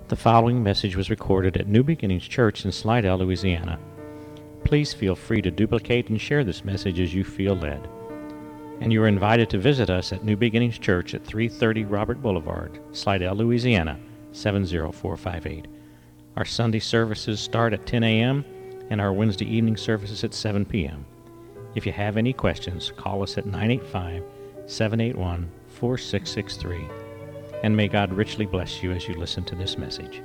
The following message was recorded at New Beginnings Church in Slidell, Louisiana. Please feel free to duplicate and share this message as you feel led. And you are invited to visit us at New Beginnings Church at 330 Robert Boulevard, Slidell, Louisiana, 70458. Our Sunday services start at 10 a.m. and our Wednesday evening services at 7 p.m. If you have any questions, call us at 985-781-4663. And may God richly bless you as you listen to this message.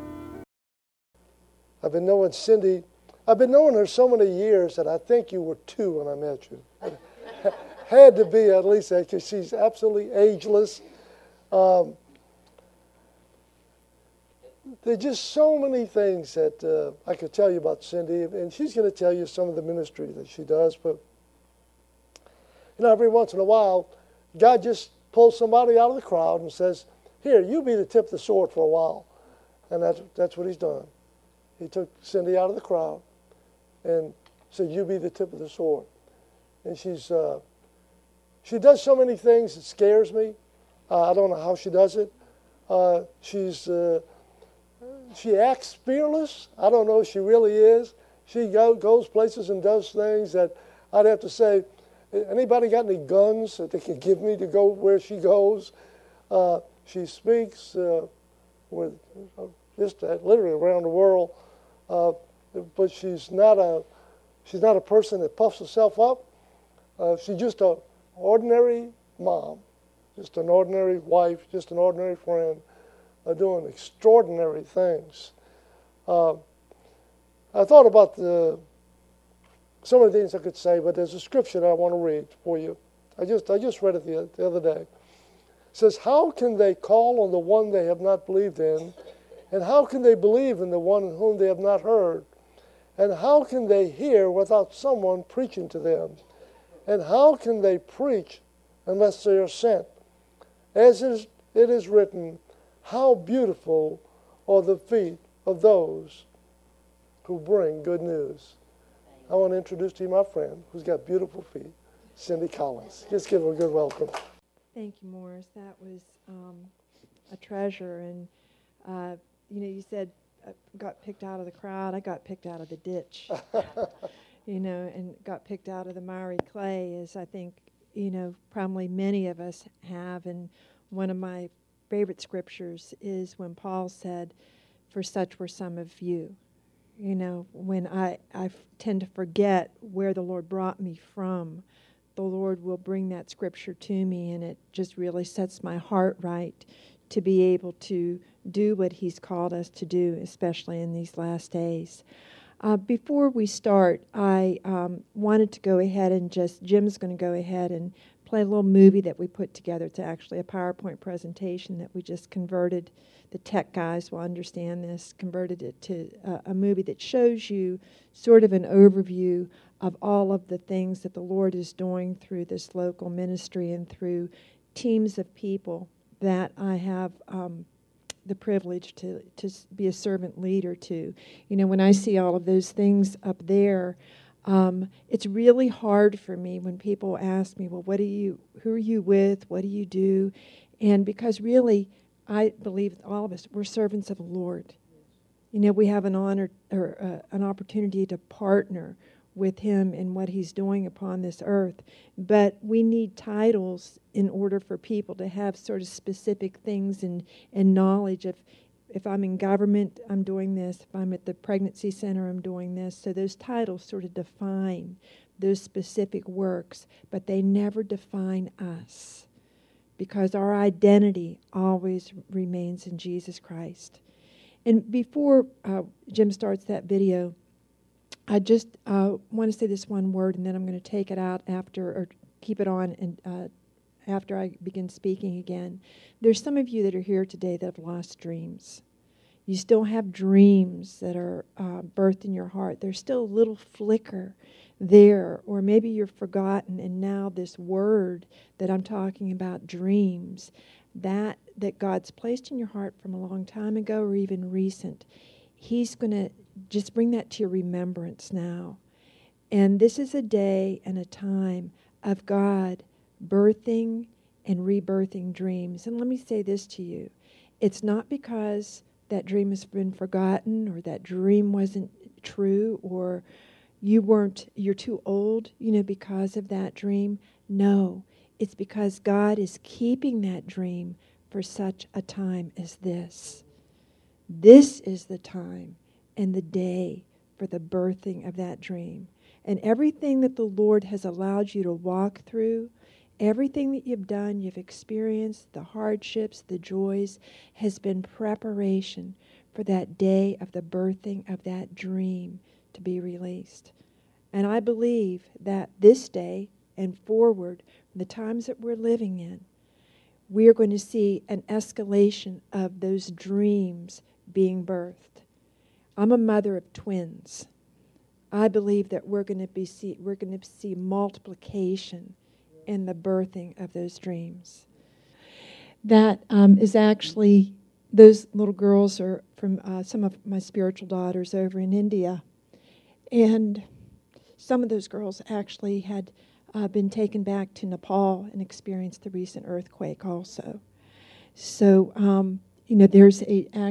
I've been knowing Cindy. I've been knowing her so many years that I think you were 2 when I met you. Had to be at least that, because she's absolutely ageless. There's just so many things that I could tell you about Cindy, and she's going to tell you some of the ministry that she does. But every once in a while, God just pulls somebody out of the crowd and says, "Here, you be the tip of the sword for a while." And that's what he's done. He took Cindy out of the crowd and said, "You be the tip of the sword." And she does so many things that scares me. I don't know how she does it. She acts fearless. I don't know if she really is. She goes places and does things that I'd have to say, anybody got any guns that they can give me to go where she goes? She speaks with just literally around the world, but she's not a person that puffs herself up. She's just an ordinary mom, just an ordinary wife, just an ordinary friend, doing extraordinary things. I thought about some of the things I could say, but there's a scripture that I want to read for you. I just read it the other day. It says, "How can they call on the one they have not believed in? And how can they believe in the one in whom they have not heard? And how can they hear without someone preaching to them? And how can they preach unless they are sent? As it is written, how beautiful are the feet of those who bring good news." I want to introduce to you my friend who's got beautiful feet, Cindy Collins. Just give her a good welcome. Thank you, Morris. That was a treasure. And, you said got picked out of the crowd. I got picked out of the ditch, and got picked out of the miry clay, as I think, probably many of us have. And one of my favorite scriptures is when Paul said, "For such were some of you." When I tend to forget where the Lord brought me from, the Lord will bring that scripture to me, and it just really sets my heart right to be able to do what He's called us to do, especially in these last days. Before we start, I wanted to go ahead and Jim's going to go ahead and play a little movie that we put together. It's actually a PowerPoint presentation that we just converted. The tech guys will understand this, converted it to a movie that shows you sort of an overview of all of the things that the Lord is doing through this local ministry and through teams of people that I have the privilege to be a servant leader to. When I see all of those things up there, it's really hard for me when people ask me, "Well, who are you with? What do you do?" And because really, I believe all of us, we're servants of the Lord. We have an honor or an opportunity to partner with Him in what He's doing upon this earth. But we need titles in order for people to have sort of specific things and knowledge of, if I'm in government, I'm doing this. If I'm at the pregnancy center, I'm doing this. So those titles sort of define those specific works, but they never define us, because our identity always remains in Jesus Christ. And before Jim starts that video, I just want to say this one word, and then I'm going to take it out after, or keep it on, and after I begin speaking again. There's some of you that are here today that have lost dreams. You still have dreams that are birthed in your heart. There's still a little flicker there, or maybe you're forgotten, and now this word that I'm talking about, dreams, that God's placed in your heart from a long time ago or even recent, He's going to just bring that to your remembrance now. And this is a day and a time of God birthing and rebirthing dreams. And let me say this to you. It's not because that dream has been forgotten, or that dream wasn't true, or you're too old, because of that dream. No, it's because God is keeping that dream for such a time as this. This is the time and the day for the birthing of that dream. And everything that the Lord has allowed you to walk through, everything that you've done, you've experienced, the hardships, the joys, has been preparation for that day of the birthing of that dream to be released. And I believe that this day and forward, the times that we're living in, we are going to see an escalation of those dreams being birthed. I'm a mother of twins. I believe that we're going to see multiplication in the birthing of those dreams. That is actually, those little girls are from some of my spiritual daughters over in India. And some of those girls actually had been taken back to Nepal and experienced the recent earthquake also. So, there's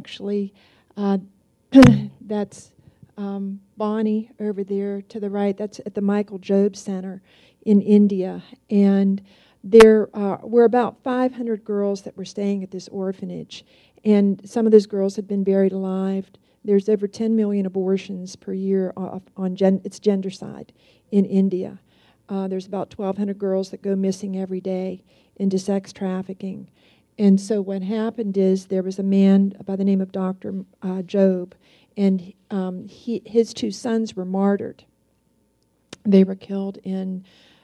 that's Bonnie over there to the right. That's at the Michael Job Center in India. And there were about 500 girls that were staying at this orphanage. And some of those girls had been buried alive. There's over 10 million abortions per year on its gender side in India. There's about 1,200 girls that go missing every day into sex trafficking. And so what happened is there was a man by the name of Dr. Job, and his two sons were martyred. They were killed in,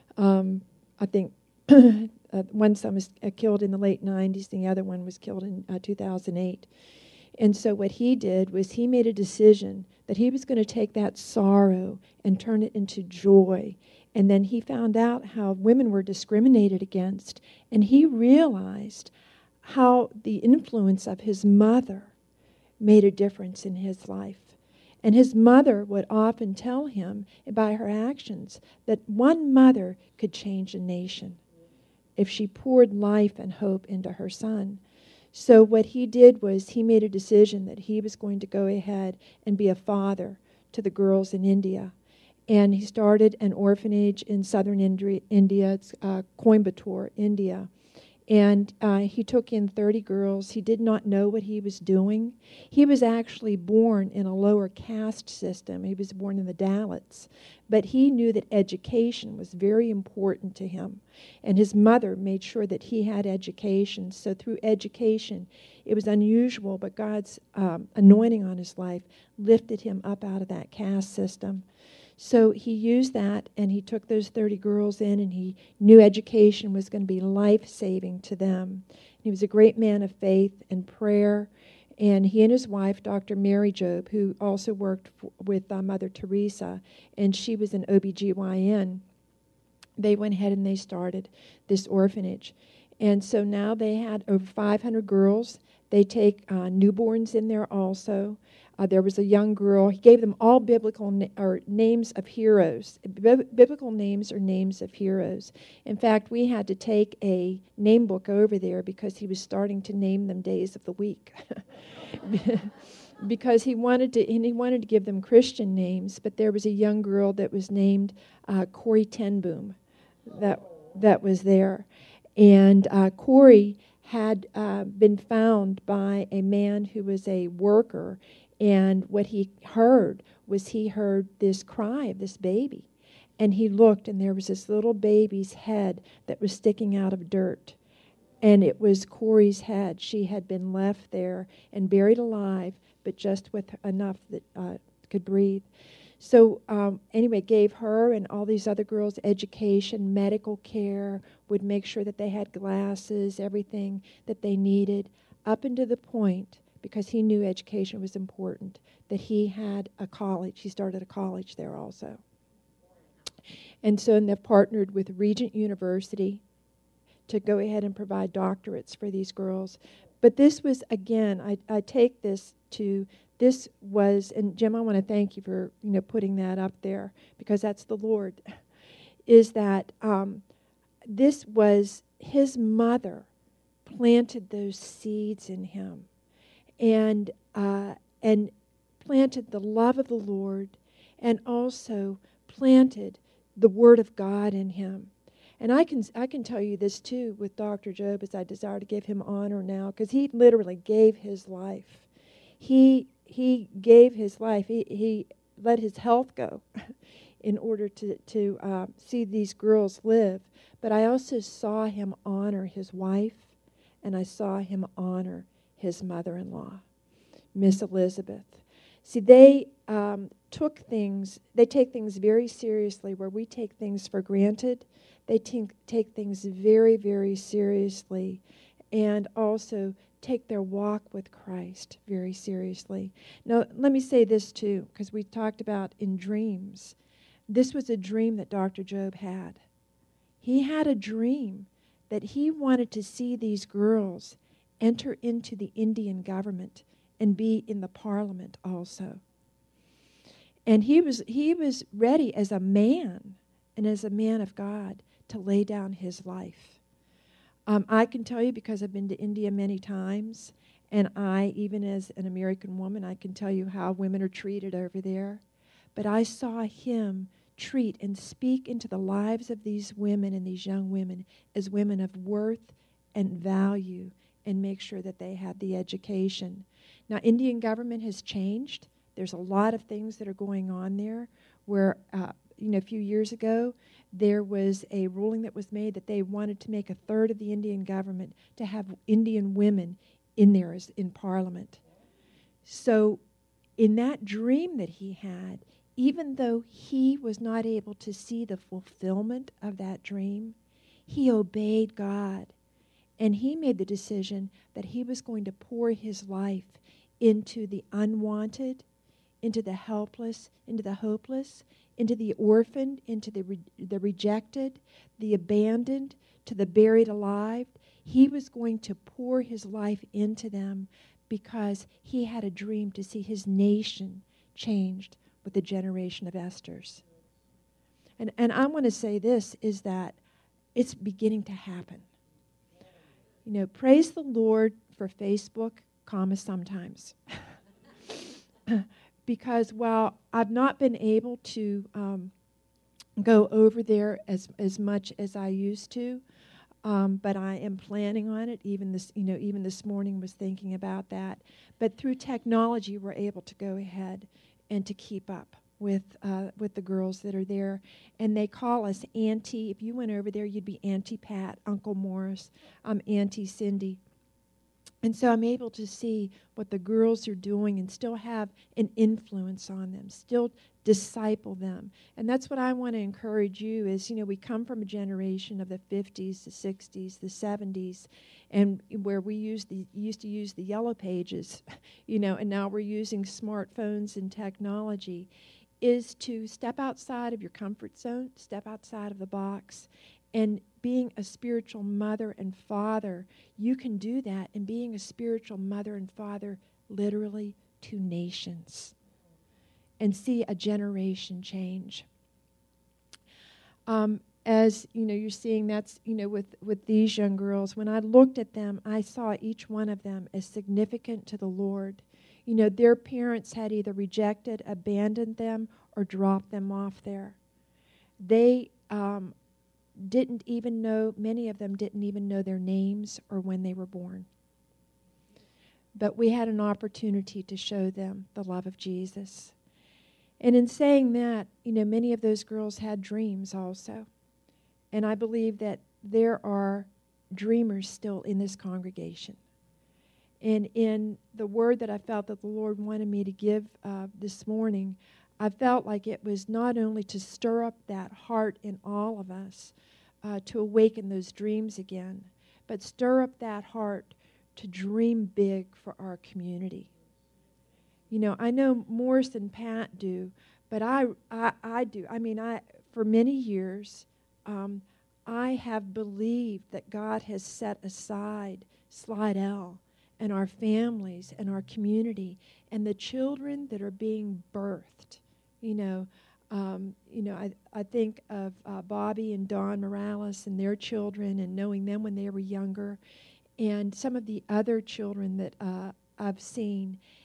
I think, one son was killed in the late 90s, the other one was killed in 2008. And so what he did was he made a decision that he was going to take that sorrow and turn it into joy. And then he found out how women were discriminated against, and he realized how the influence of his mother made a difference in his life. And his mother would often tell him by her actions that one mother could change a nation if she poured life and hope into her son. So what he did was he made a decision that he was going to go ahead and be a father to the girls in India. And he started an orphanage in southern India. It's Coimbatore, India. And he took in 30 girls. He did not know what he was doing. He was actually born in a lower caste system. He was born in the Dalits. But he knew that education was very important to him. And his mother made sure that he had education. So through education, it was unusual, but God's anointing on his life lifted him up out of that caste system. So he used that, and he took those 30 girls in, and he knew education was going to be life-saving to them. He was a great man of faith and prayer, and he and his wife, Dr. Mary Job, who also worked with Mother Teresa, and she was an OBGYN, they went ahead and they started this orphanage. And so now they had over 500 girls. They take newborns in there also. There was a young girl. He gave them all biblical names of heroes. Biblical names are names of heroes. In fact, we had to take a name book over there because he was starting to name them days of the week. Because he wanted to give them Christian names, but there was a young girl that was named Corrie ten Boom that was there. And Corrie had been found by a man who was a worker. And what he heard was this cry of this baby. And he looked, and there was this little baby's head that was sticking out of dirt. And it was Corrie's head. She had been left there and buried alive, but just with enough that could breathe. So anyway, gave her and all these other girls education, medical care, would make sure that they had glasses, everything that they needed, up until the point, because he knew education was important, that he had a college. He started a college there also. And so they've partnered with Regent University to go ahead and provide doctorates for these girls. But this was, again, I take this to, this was, and Jim, I want to thank you for putting that up there, because that's the Lord, is that this was his mother planted those seeds in him. And planted the love of the Lord and also planted the Word of God in him. And I can tell you this too with Dr. Job, as I desire to give him honor now, because he literally gave his life. He gave his life. He let his health go in order to see these girls live. But I also saw him honor his wife, and I saw him honor his mother-in-law, Miss Elizabeth. See, they take things very seriously. Where we take things for granted, they take things very, very seriously, and also take their walk with Christ very seriously. Now, let me say this too, because we talked about in dreams. This was a dream that Dr. Job had. He had a dream that he wanted to see these girls enter into the Indian government and be in the parliament also. And he was ready as a man and as a man of God to lay down his life. I can tell you, because I've been to India many times, and I, even as an American woman, I can tell you how women are treated over there. But I saw him treat and speak into the lives of these women and these young women as women of worth and value, and make sure that they had the education. Now, Indian government has changed. There's a lot of things that are going on there where, a few years ago, there was a ruling that was made that they wanted to make a third of the Indian government to have Indian women in there as in parliament. So in that dream that he had, even though he was not able to see the fulfillment of that dream, he obeyed God. And he made the decision that he was going to pour his life into the unwanted, into the helpless, into the hopeless, into the orphaned, into the rejected, the abandoned, to the buried alive. He was going to pour his life into them because he had a dream to see his nation changed with a generation of Esthers. And I want to say this, is that it's beginning to happen. Praise the Lord for Facebook, sometimes. Because while I've not been able to go over there as much as I used to, but I am planning on it. Even this morning was thinking about that. But through technology, we're able to go ahead and to keep up with the girls that are there, and they call us Auntie. If you went over there, you'd be Auntie Pat, Uncle Morris. I'm Auntie Cindy. And so I'm able to see what the girls are doing and still have an influence on them, still disciple them. And that's what I want to encourage you is, we come from a generation of the 50s, the 60s, the 70s, and where we used to use the yellow pages, and now we're using smartphones and technology, is to step outside of your comfort zone, step outside of the box, and being a spiritual mother and father, you can do that. And being a spiritual mother and father, literally to nations, and see a generation change. As you're seeing, that's with these young girls. When I looked at them, I saw each one of them as significant to the Lord. Their parents had either rejected, abandoned them, or dropped them off there. They didn't even know, many of them didn't even know their names or when they were born. But we had an opportunity to show them the love of Jesus. And in saying that, many of those girls had dreams also. And I believe that there are dreamers still in this congregation. And in the word that I felt that the Lord wanted me to give this morning, I felt like it was not only to stir up that heart in all of us, to awaken those dreams again, but stir up that heart to dream big for our community. I know Morris and Pat do, but I do. For many years, I have believed that God has set aside Slidell and our families and our community and the children that are being birthed. I think of Bobby and Dawn Morales and their children, and knowing them when they were younger, and some of the other children that I've seen.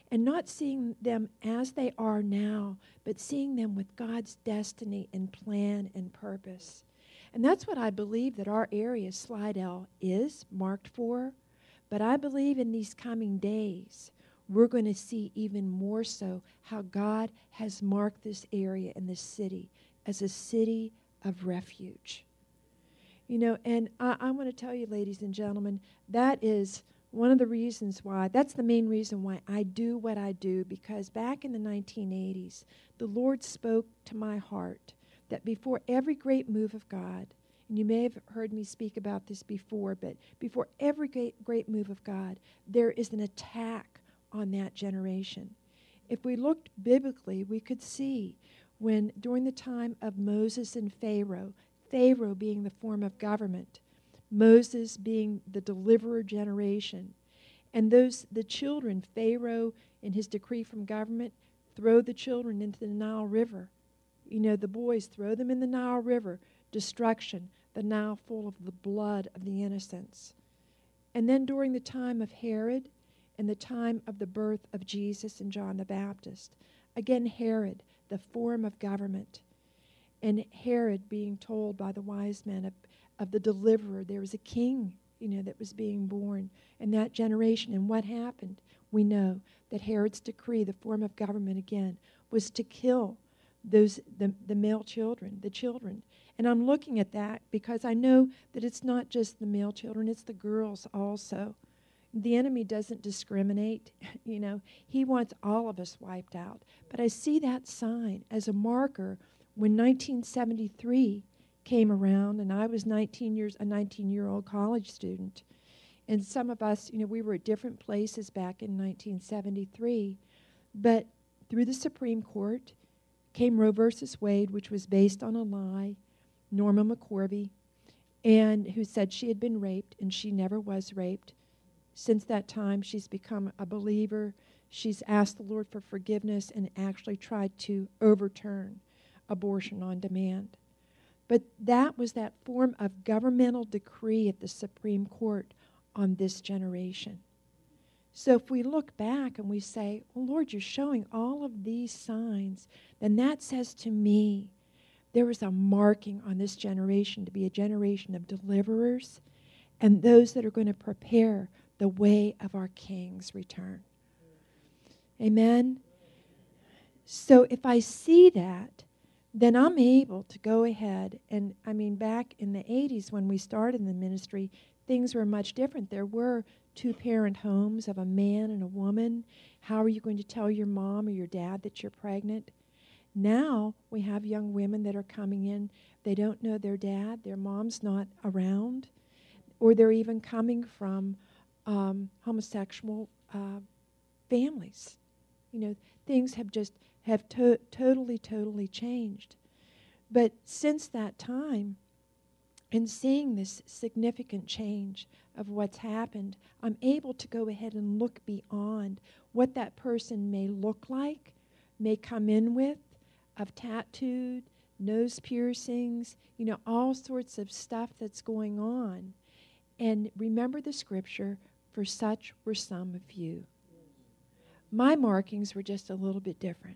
and not seeing them as they are now, but seeing them with God's destiny and plan and purpose. And that's what I believe that our area, Slidell, is marked for. But I believe in these coming days, we're going to see even more so how God has marked this area and this city as a city of refuge. You know, and I want to tell you, ladies and gentlemen, that is one of the reasons why, that's the main reason why I do what I do, because back in the 1980s, the Lord spoke to my heart that before every great move of God, and you may have heard me speak about this before, but before every great move of God, there is an attack on that generation. If we looked biblically, we could see when during the time of Moses and Pharaoh, Pharaoh being the form of government, Moses being the deliverer generation, and the children, Pharaoh in his decree from government, throw the children into the Nile River. You know, the boys, throw them in the Nile River, destruction, the Nile full of the blood of the innocents. And then during the time of Herod and the time of the birth of Jesus and John the Baptist, again Herod, the form of government, and Herod being told by the wise men of the deliverer, there was a king, you know, that was being born in that generation. And what happened? We know that Herod's decree, the form of government again, was to kill the male children, the children. And I'm looking at that because I know that it's not just the male children, it's the girls also. The enemy doesn't discriminate, you know. He wants all of us wiped out. But I see that sign as a marker when 1973 came around, and I was a 19-year-old college student. And some of us, you know, we were at different places back in 1973. But through the Supreme Court came Roe versus Wade, which was based on a lie, Norma McCorvey, and who said she had been raped, and she never was raped. Since that time, she's become a believer. She's asked the Lord for forgiveness and actually tried to overturn abortion on demand. But that was that form of governmental decree at the Supreme Court on this generation. So if we look back and we say, well, Lord, you're showing all of these signs, then that says to me there is a marking on this generation to be a generation of deliverers and those that are going to prepare the way of our King's return. Amen? So if I see that, then I'm able to go ahead and, I mean, back in the 80s when we started in the ministry, things were much different. There were two-parent homes of a man and a woman. How are you going to tell your mom or your dad that you're pregnant? Now we have young women that are coming in. They don't know their dad. Their mom's not around. Or they're even coming from homosexual families. You know, things have totally changed. But since that time, and seeing this significant change of what's happened, I'm able to go ahead and look beyond what that person may look like, may come in with, of tattooed, nose piercings, you know, all sorts of stuff that's going on. And remember the scripture, for such were some of you. My markings were just a little bit different.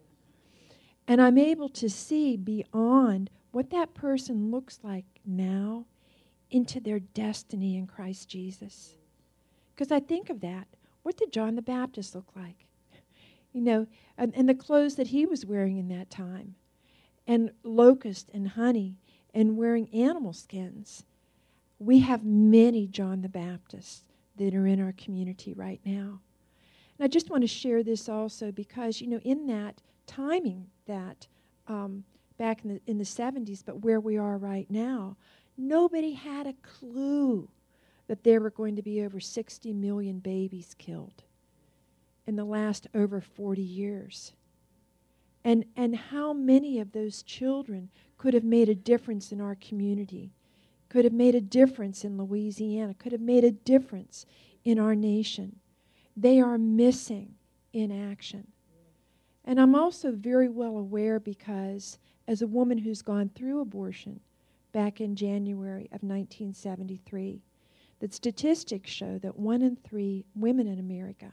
And I'm able to see beyond what that person looks like now into their destiny in Christ Jesus. Because I think of that. What did John the Baptist look like? You know, and the clothes that he was wearing in that time. And locust and honey and wearing animal skins. We have many John the Baptists that are in our community right now. And I just want to share this also because, you know, in that timing that back in the 70s, but where we are right now, nobody had a clue that there were going to be over 60 million babies killed in the last over 40 years. And how many of those children could have made a difference in our community, could have made a difference in Louisiana, could have made a difference in our nation. They are missing in action. And I'm also very well aware because as a woman who's gone through abortion back in January of 1973, that statistics show that 1 in 3 women in America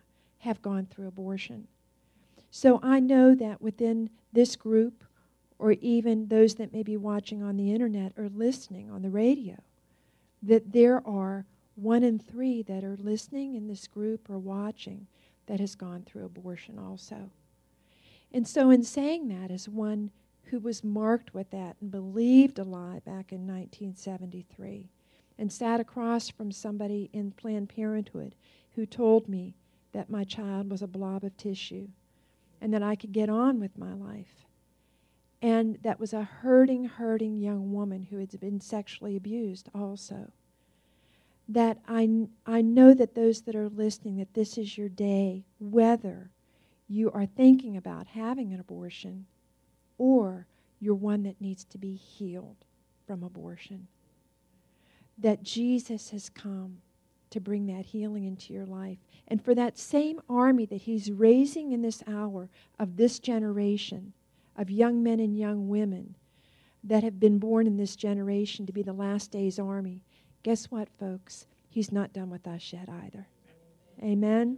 have gone through abortion. So I know that within this group, or even those that may be watching on the internet or listening on the radio, that there are 1 in 3 that are listening in this group or watching that has gone through abortion also. And so in saying that, as one who was marked with that and believed a lie back in 1973, and sat across from somebody in Planned Parenthood who told me that my child was a blob of tissue and that I could get on with my life. And that was a hurting young woman who had been sexually abused also. That I know that those that are listening, that this is your day, whether you are thinking about having an abortion or you're one that needs to be healed from abortion. That Jesus has come to bring that healing into your life. And for that same army that he's raising in this hour of this generation, of young men and young women that have been born in this generation to be the last days army, guess what, folks? He's not done with us yet either. Amen?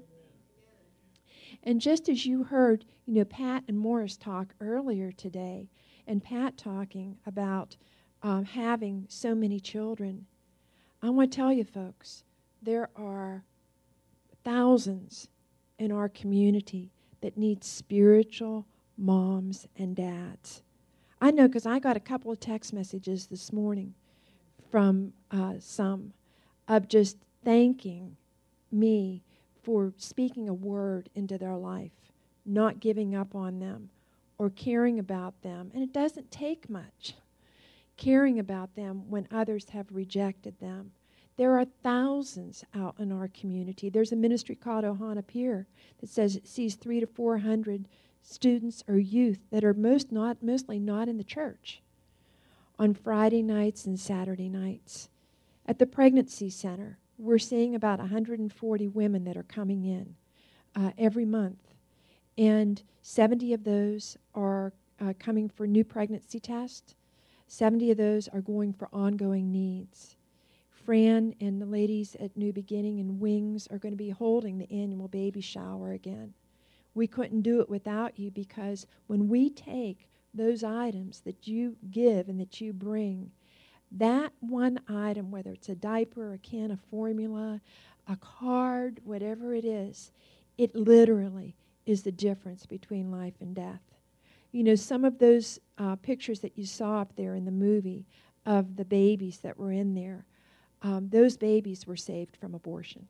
And just as you heard, Pat and Morris talk earlier today, and Pat talking about having so many children, I want to tell you, folks, there are thousands in our community that need spiritual moms and dads. I know because I got a couple of text messages this morning from some of just thanking me for speaking a word into their life, not giving up on them or caring about them. And it doesn't take much. Caring about them when others have rejected them. There are thousands out in our community. There's a ministry called Ohana Pier that says it sees 300 to 400 students or youth that are mostly not in the church on Friday nights and Saturday nights. At the pregnancy center, we're seeing about 140 women that are coming in every month. And 70 of those are coming for new pregnancy tests. 70 of those are going for ongoing needs. Fran and the ladies at New Beginning and Wings are going to be holding the annual baby shower again. We couldn't do it without you because when we take those items that you give and that you bring, that one item, whether it's a diaper, a can of formula, a card, whatever it is, it literally is the difference between life and death. Some of those pictures that you saw up there in the movie of the babies that were in there, those babies were saved from abortion.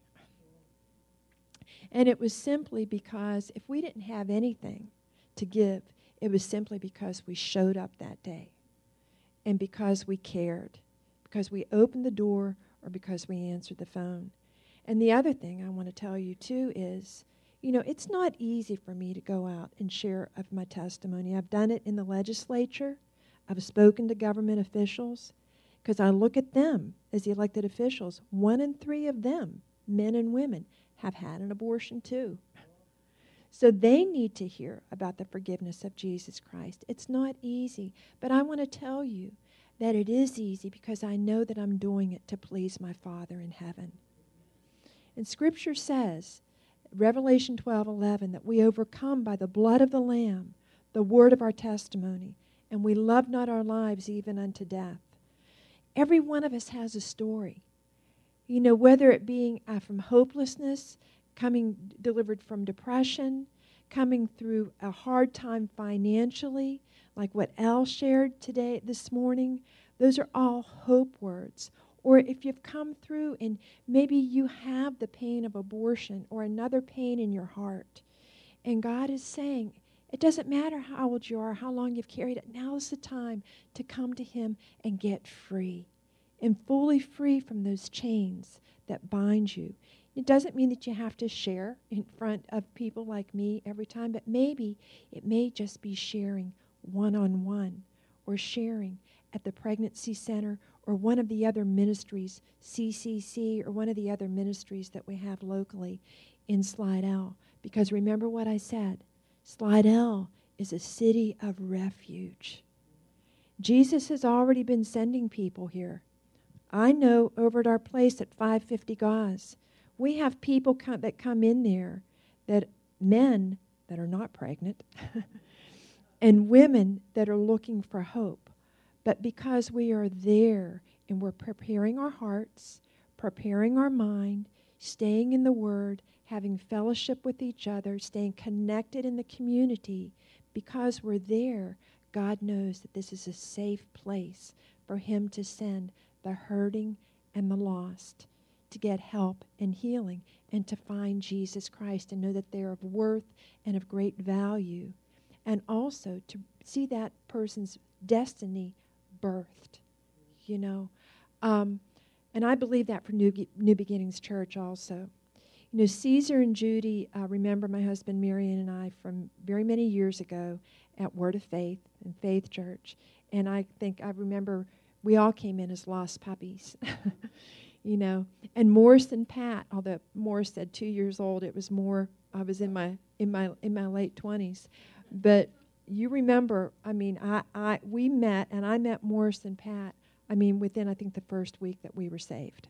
And it was simply because if we didn't have anything to give, it was simply because we showed up that day and because we cared, because we opened the door or because we answered the phone. And the other thing I want to tell you, too, is it's not easy for me to go out and share of my testimony. I've done it in the legislature. I've spoken to government officials because I look at them as the elected officials. 1 in 3 of them, men and women, have had an abortion too. So they need to hear about the forgiveness of Jesus Christ. It's not easy, but I want to tell you that it is easy because I know that I'm doing it to please my Father in heaven. And Scripture says, Revelation 12:11, that we overcome by the blood of the Lamb, the word of our testimony, and we love not our lives even unto death. Every one of us has a story. Whether it being from hopelessness, delivered from depression, coming through a hard time financially, like what Al shared this morning, those are all hope words. Or if you've come through and maybe you have the pain of abortion or another pain in your heart, and God is saying, it doesn't matter how old you are, how long you've carried it, now is the time to come to Him and get free, and fully free from those chains that bind you. It doesn't mean that you have to share in front of people like me every time, but maybe it may just be sharing one-on-one or sharing at the pregnancy center or one of the other ministries, CCC, or one of the other ministries that we have locally in Slidell. Because remember what I said, Slidell is a city of refuge. Jesus has already been sending people here. I know over at our place at 550 Gauze, we have people that come in there that men that are not pregnant and women that are looking for hope. But because we are there and we're preparing our hearts, preparing our mind, staying in the Word, having fellowship with each other, staying connected in the community, because we're there, God knows that this is a safe place for Him to send the hurting and the lost to get help and healing and to find Jesus Christ and know that they're of worth and of great value. And also to see that person's destiny birthed, you know. And I believe that for New Beginnings Church also. You know, Caesar and Judy remember my husband Marion and I from very many years ago at Word of Faith and Faith Church. And I remember we all came in as lost puppies, you know. And Morris and Pat, although Morris said 2 years old, it was more, I was in my late 20s. But you remember, I mean, we met, and I met Morris and Pat, I mean, within, I think, the first week that we were saved.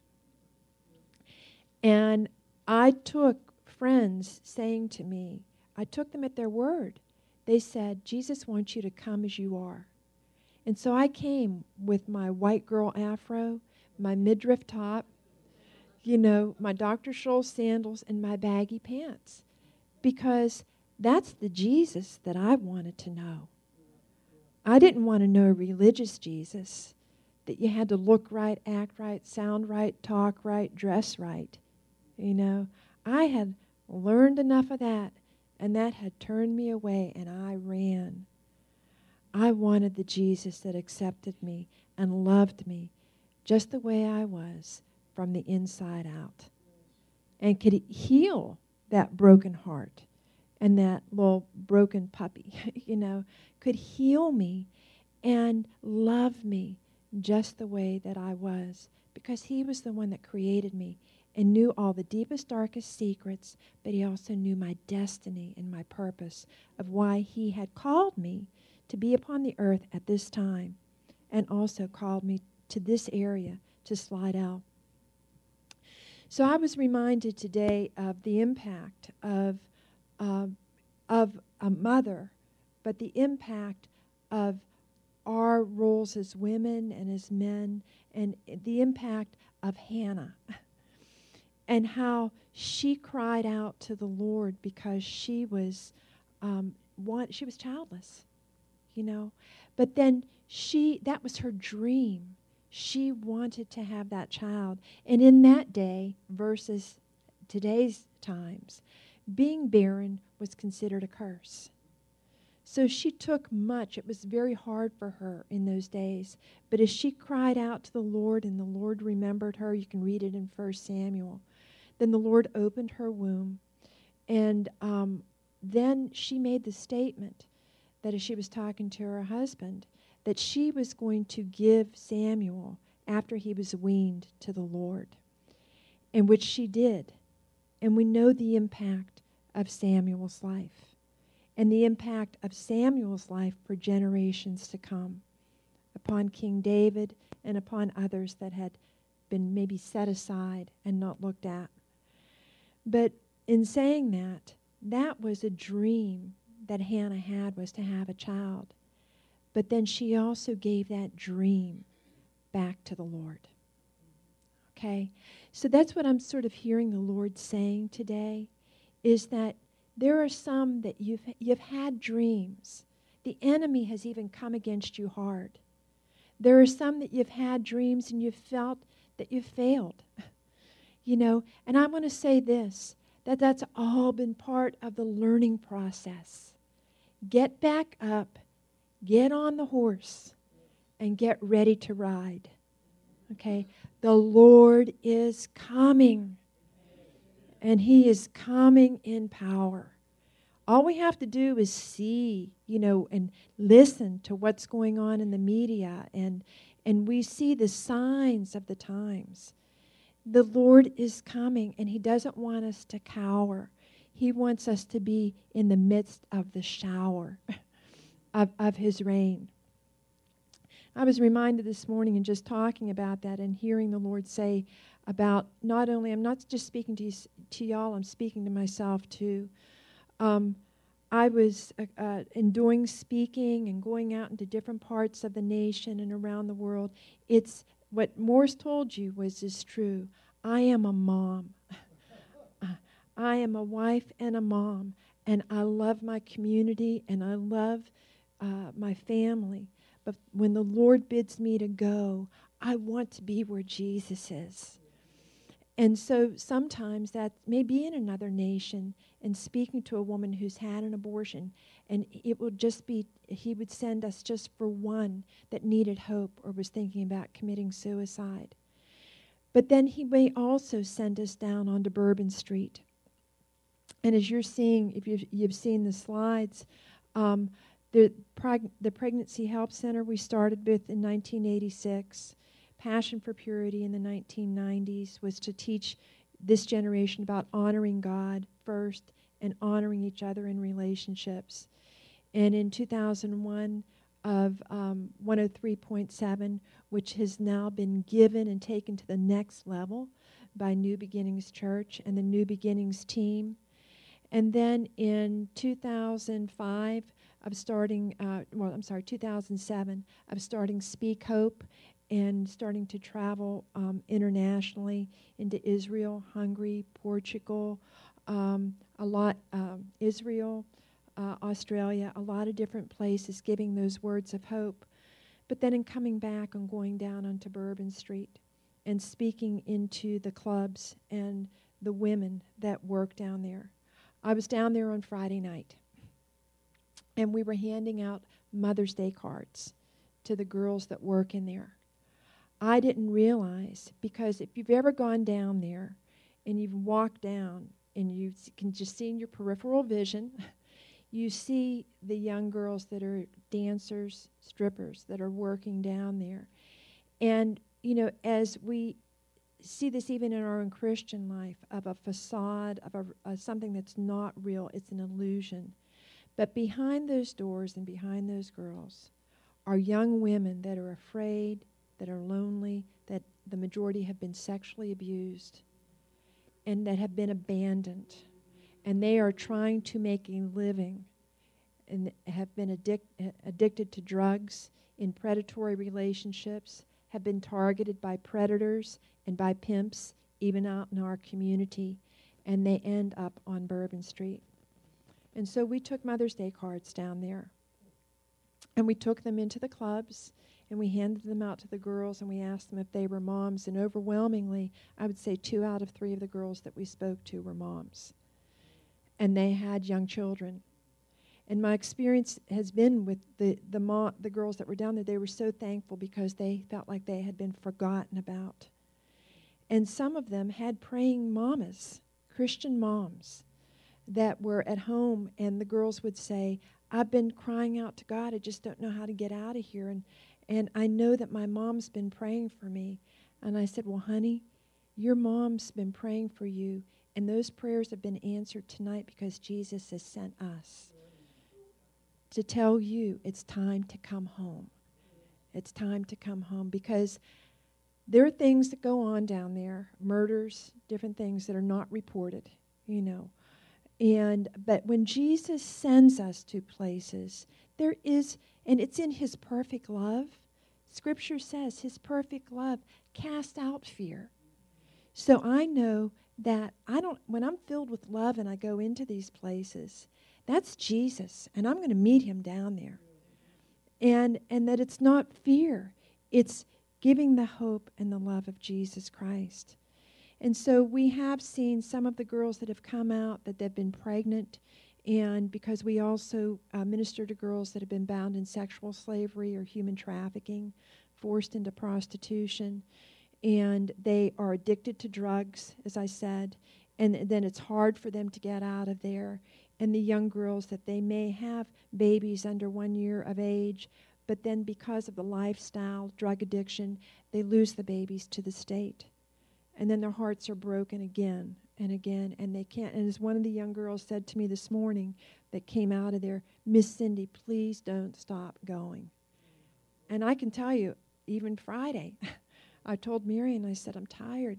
And I took friends saying to me, I took them at their word. They said, Jesus wants you to come as you are. And so I came with my white girl afro, my midriff top, you know, my Dr. Scholl sandals, and my baggy pants. Because that's the Jesus that I wanted to know. I didn't want to know a religious Jesus, that you had to look right, act right, sound right, talk right, dress right. You know, I had learned enough of that, and that had turned me away, and I ran. I wanted the Jesus that accepted me and loved me just the way I was from the inside out and could heal that broken heart and that little broken puppy, you know, could heal me and love me just the way that I was, because He was the one that created me and knew all the deepest, darkest secrets, but He also knew my destiny and my purpose of why He had called me to be upon the earth at this time, and also called me to this area, to Slidell. So I was reminded today of the impact of a mother, but the impact of our roles as women and as men, and the impact of Hannah, and how she cried out to the Lord because she was childless, you know. But then that was her dream. She wanted to have that child. And in that day versus today's times, being barren was considered a curse. So she took much. It was very hard for her in those days. But as she cried out to the Lord and the Lord remembered her, you can read it in 1 Samuel, then the Lord opened her womb. And then she made the statement that as she was talking to her husband, that she was going to give Samuel after he was weaned to the Lord, and which she did. And we know the impact of Samuel's life and the impact of Samuel's life for generations to come upon King David and upon others that had been maybe set aside and not looked at. But in saying that, that was a dream that Hannah had, was to have a child. But then she also gave that dream back to the Lord. Okay? So that's what I'm sort of hearing the Lord saying today, is that there are some that you've had dreams. The enemy has even come against you hard. There are some that you've had dreams and you've felt that you've failed. You know, and I want to say this, that's all been part of the learning process. Get back up, get on the horse, and get ready to ride. Okay? The Lord is coming, and He is coming in power. All we have to do is see, you know, and listen to what's going on in the media, and we see the signs of the times. The Lord is coming, and He doesn't want us to cower. He wants us to be in the midst of the shower of His rain. I was reminded this morning in just talking about that and hearing the Lord say, about not only, I'm not just speaking to y'all, I'm speaking to myself too. I was in doing speaking and going out into different parts of the nation and around the world. It's what Morris told you is true. I am a mom. I am a wife and a mom, and I love my community and I love my family. But when the Lord bids me to go, I want to be where Jesus is. And so sometimes that may be in another nation and speaking to a woman who's had an abortion, and it will just be, he would send us just for one that needed hope or was thinking about committing suicide. But then he may also send us down onto Bourbon Street. And as you're seeing, if you've seen the slides, the Pregnancy Help Center we started with in 1986. Passion for Purity in the 1990s was to teach this generation about honoring God first and honoring each other in relationships. And in 2001 of 103.7, which has now been given and taken to the next level by New Beginnings Church and the New Beginnings team. And then in 2005, 2007, of starting Speak Hope and starting to travel internationally into Israel, Hungary, Portugal, Israel, Australia, a lot of different places, giving those words of hope. But then in coming back and going down onto Bourbon Street and speaking into the clubs and the women that work down there. I was down there on Friday night, and we were handing out Mother's Day cards to the girls that work in there. I didn't realize, because if you've ever gone down there and you've walked down and you can just see in your peripheral vision, you see the young girls that are dancers, strippers that are working down there. And, you know, as we see this even in our own Christian life, of a facade, of something that's not real, it's an illusion. But behind those doors and behind those girls are young women that are afraid, that are lonely, that the majority have been sexually abused, and that have been abandoned. And they are trying to make a living and have been addicted to drugs, in predatory relationships, have been targeted by predators and by pimps, even out in our community, and they end up on Bourbon Street. And so we took Mother's Day cards down there, and we took them into the clubs, and we handed them out to the girls, and we asked them if they were moms, and overwhelmingly, I would say 2 out of 3 of the girls that we spoke to were moms. And they had young children. And my experience has been with the girls that were down there, they were so thankful because they felt like they had been forgotten about. And some of them had praying mamas, Christian moms, that were at home, and the girls would say, I've been crying out to God, I just don't know how to get out of here, and I know that my mom's been praying for me. And I said, well, honey, your mom's been praying for you, and those prayers have been answered tonight because Jesus has sent us to tell you it's time to come home. It's time to come home, because there are things that go on down there, murders, different things that are not reported, you know. But when Jesus sends us to places, there is, and it's in his perfect love. Scripture says his perfect love casts out fear. So I know that when I'm filled with love and I go into these places, that's Jesus, and I'm going to meet him down there. And that it's not fear, it's giving the hope and the love of Jesus Christ. And so we have seen some of the girls that have come out that they've been pregnant, and because we also minister to girls that have been bound in sexual slavery or human trafficking, forced into prostitution, and they are addicted to drugs, as I said, and then it's hard for them to get out of there. And the young girls that they may have babies under 1 year of age, but then because of the lifestyle, drug addiction, they lose the babies to the state. And then their hearts are broken again and again, and they can't. And as one of the young girls said to me this morning that came out of there, Miss Cindy, please don't stop going. And I can tell you, even Friday, I told Marion, I said, I'm tired, but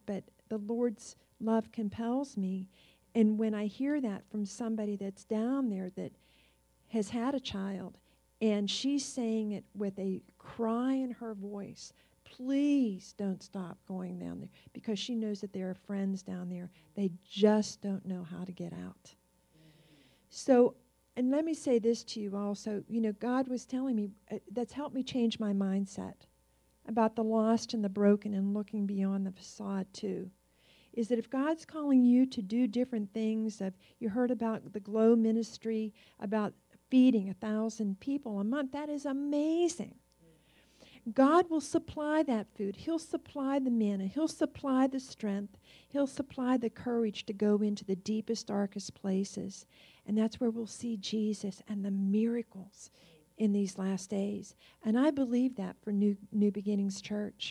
the Lord's love compels me. And when I hear that from somebody that's down there that has had a child, and she's saying it with a cry in her voice, please don't stop going down there, because she knows that there are friends down there. They just don't know how to get out. So, and let me say this to you also. God was telling me, that's helped me change my mindset about the lost and the broken and looking beyond the facade too, is that if God's calling you to do different things, you heard about the Glow ministry, about feeding 1,000 people a month, that is amazing. God will supply that food. He'll supply the manna. He'll supply the strength. He'll supply the courage to go into the deepest, darkest places. And that's where we'll see Jesus and the miracles in these last days. And I believe that for New Beginnings Church.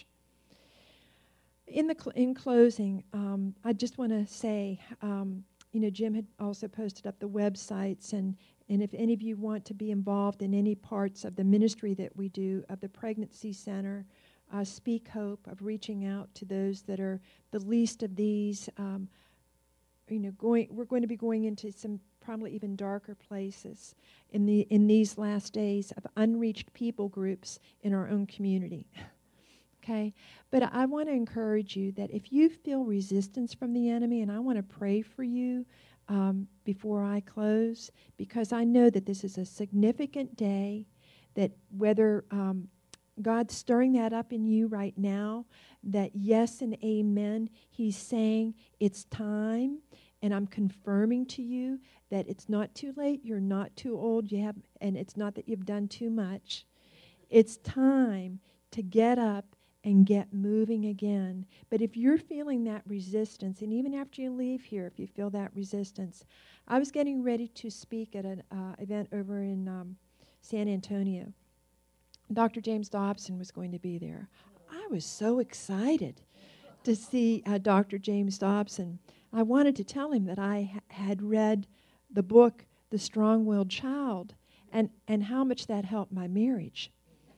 In closing, I just want to say, Jim had also posted up the websites, and if any of you want to be involved in any parts of the ministry that we do, of the Pregnancy Center, Speak Hope, of reaching out to those that are the least of these, we're going to be going into some probably even darker places in these last days of unreached people groups in our own community. Okay? But I want to encourage you that if you feel resistance from the enemy, and I want to pray for you before I close, because I know that this is a significant day, that whether God's stirring that up in you right now, that yes and amen, He's saying it's time, and I'm confirming to you that it's not too late, you're not too old, and it's not that you've done too much. It's time to get up and get moving again. But if you're feeling that resistance, and even after you leave here, if you feel that resistance, I was getting ready to speak at an event over in San Antonio. Dr. James Dobson was going to be there. I was so excited to see Dr. James Dobson. I wanted to tell him that I had read the book, The Strong-Willed Child, and how much that helped my marriage.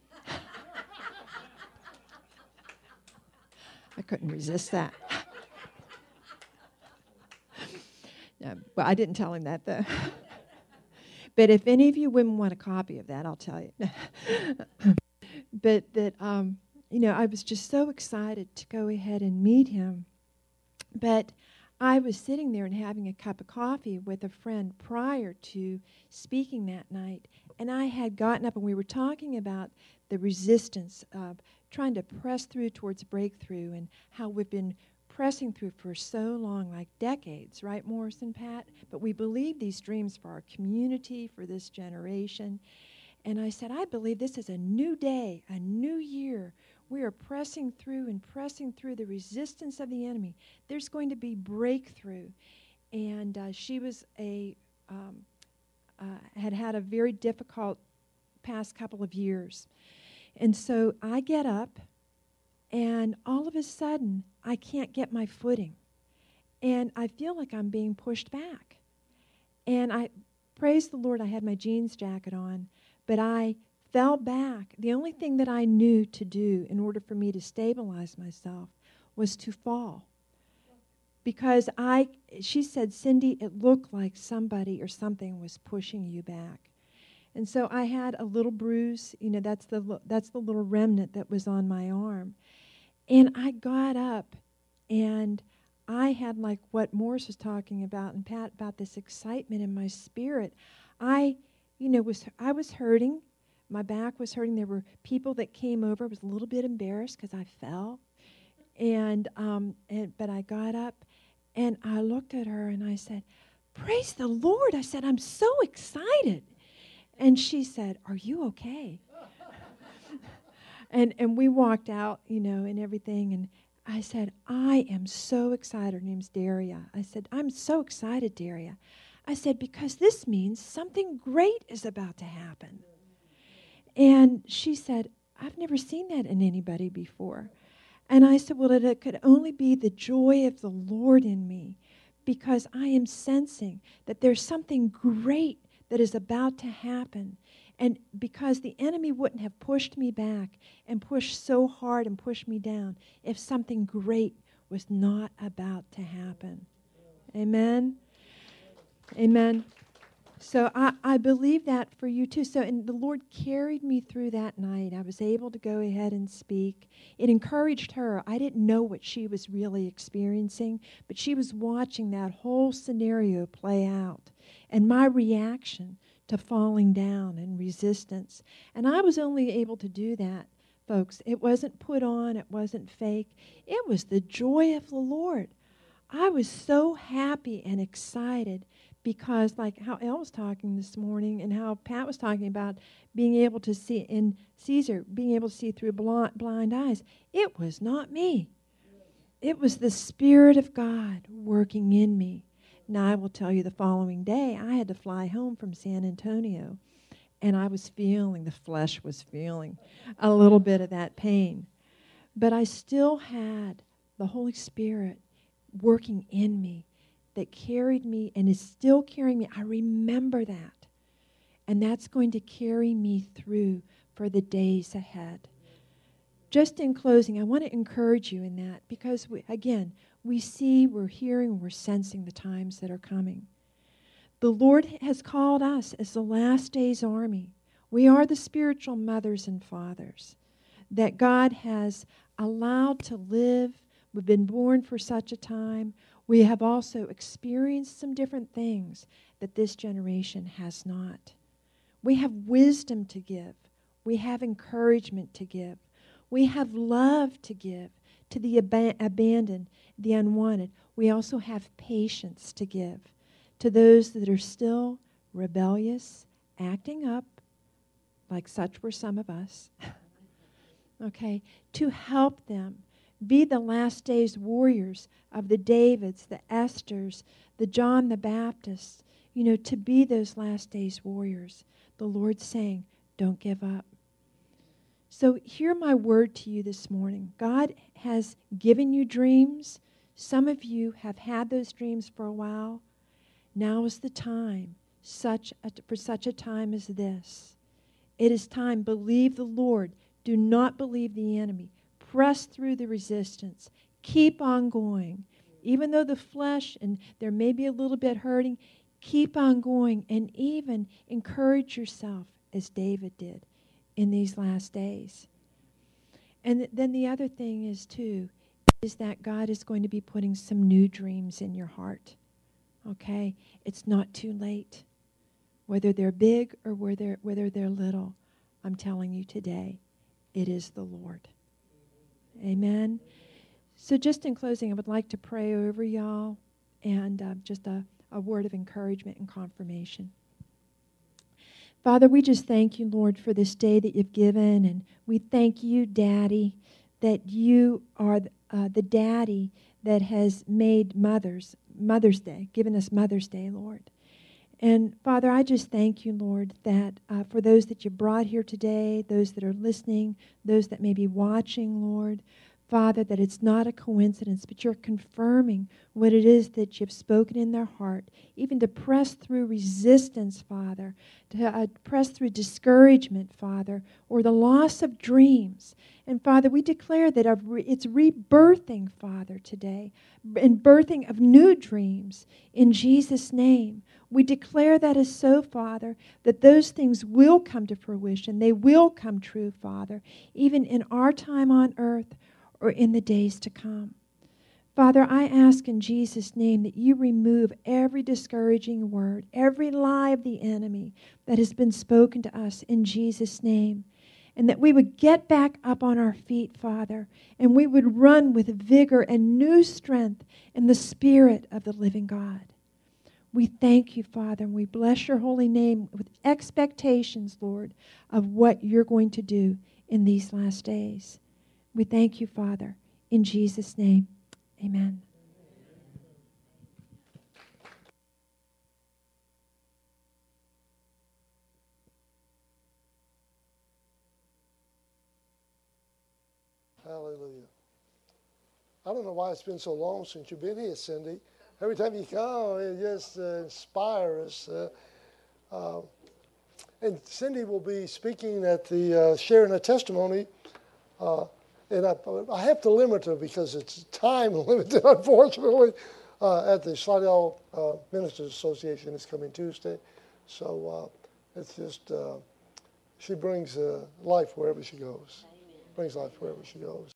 I couldn't resist that. No, well, I didn't tell him that, though. But if any of you women want a copy of that, I'll tell you. But that, I was just so excited to go ahead and meet him. But I was sitting there and having a cup of coffee with a friend prior to speaking that night, and I had gotten up and we were talking about the resistance of trying to press through towards breakthrough, and how we've been pressing through for so long, like decades, right, Morris and Pat? But we believe these dreams for our community, for this generation. And I said, I believe this is a new day, a new year. We are pressing through the resistance of the enemy. There's going to be breakthrough. And she was had a very difficult past couple of years. And so I get up, and all of a sudden, I can't get my footing. And I feel like I'm being pushed back. And I, praise the Lord, I had my jeans jacket on, but I fell back. The only thing that I knew to do in order for me to stabilize myself was to fall. Because she said, Cindy, it looked like somebody or something was pushing you back. And so I had a little bruise, that's the little remnant that was on my arm. And I got up, and I had, like what Morris was talking about, and Pat, about this excitement in my spirit. I was hurting. My back was hurting. There were people that came over. I was a little bit embarrassed because I fell. But I got up, and I looked at her, and I said, praise the Lord. I said, I'm so excited. And she said, are you okay? and we walked out, and everything. And I said, I am so excited. Her name's Daria. I said, I'm so excited, Daria. I said, because this means something great is about to happen. And she said, I've never seen that in anybody before. And I said, well, it could only be the joy of the Lord in me, because I am sensing that there's something great that is about to happen. And because the enemy wouldn't have pushed me back and pushed so hard and pushed me down if something great was not about to happen. Amen? Amen. So I believe that for you too. So, and the Lord carried me through that night. I was able to go ahead and speak. It encouraged her. I didn't know what she was really experiencing, but she was watching that whole scenario play out and my reaction to falling down and resistance. And I was only able to do that, folks. It wasn't put on. It wasn't fake. It was the joy of the Lord. I was so happy and excited because, like how Elle was talking this morning and how Pat was talking about being able to see, and Caesar being able to see through blind eyes, it was not me. It was the Spirit of God working in me. Now, I will tell you the following day, I had to fly home from San Antonio, and I was feeling, the flesh was feeling a little bit of that pain. But I still had the Holy Spirit working in me that carried me and is still carrying me. I remember that. And that's going to carry me through for the days ahead. Just in closing, I want to encourage you in that because, we see, we're hearing, we're sensing the times that are coming. The Lord has called us as the last days army. We are the spiritual mothers and fathers that God has allowed to live. We've been born for such a time. We have also experienced some different things that this generation has not. We have wisdom to give. We have encouragement to give. We have love to give to the abandoned, the unwanted. We also have patience to give to those that are still rebellious, acting up, like such were some of us, okay, to help them be the last days warriors of the Davids, the Esthers, the John the Baptists, to be those last days warriors. The Lord's saying, don't give up. So hear my word to you this morning. God has given you dreams. Some of you have had those dreams for a while. Now is the time, for such a time as this. It is time. Believe the Lord. Do not believe the enemy. Press through the resistance. Keep on going. Even though the flesh and there may be a little bit hurting, keep on going and even encourage yourself as David did in these last days. And then the other thing is, too, is that God is going to be putting some new dreams in your heart. Okay? It's not too late. Whether they're big or whether they're little, I'm telling you today, it is the Lord. Amen. So just in closing, I would like to pray over y'all and just a word of encouragement and confirmation. Father, we just thank you, Lord, for this day that you've given. And we thank you, Daddy, that you are the Daddy that has made Mother's Day, given us Mother's Day, Lord. And Father, I just thank you, Lord, that for those that you brought here today, those that are listening, those that may be watching, Lord, Father, that it's not a coincidence, but you're confirming what it is that you've spoken in their heart, even to press through resistance, Father, to press through discouragement, Father, or the loss of dreams. And Father, we declare that it's rebirthing, Father, today, and birthing of new dreams in Jesus' name. We declare that is so, Father, that those things will come to fruition. They will come true, Father, even in our time on earth or in the days to come. Father, I ask in Jesus' name that you remove every discouraging word, every lie of the enemy that has been spoken to us in Jesus' name, and that we would get back up on our feet, Father, and we would run with vigor and new strength in the Spirit of the living God. We thank you, Father, and we bless your holy name with expectations, Lord, of what you're going to do in these last days. We thank you, Father, in Jesus' name. Amen. Hallelujah. I don't know why it's been so long since you've been here, Cindy. Every time you come, it just inspires us. And Cindy will be speaking at the sharing a testimony and I have to limit her because it's time limited, unfortunately, at the Slidell Ministers Association this coming Tuesday. So it's just, she brings life wherever she goes. Brings life wherever she goes.